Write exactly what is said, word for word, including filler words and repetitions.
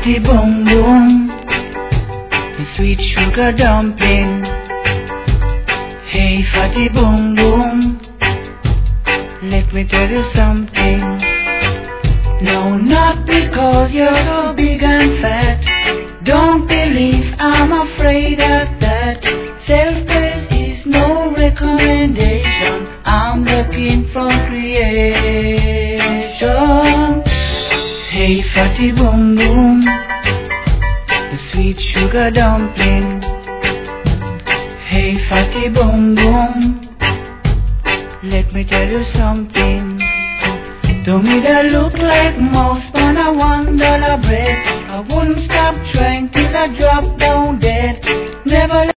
fatty boom boom, the sweet sugar dumpling. Hey fatty boom boom, let me tell you something. No, not because you're so big and fat. Don't believe I'm afraid of that. Self-praise is no recommendation. I'm the king from creation. Hey fatty boom boom, the sweet sugar dumpling. Hey fatty boom boom, let me tell you something. To me that look like mouse on a one dollar bread. I wouldn't stop trying till I drop down dead. Never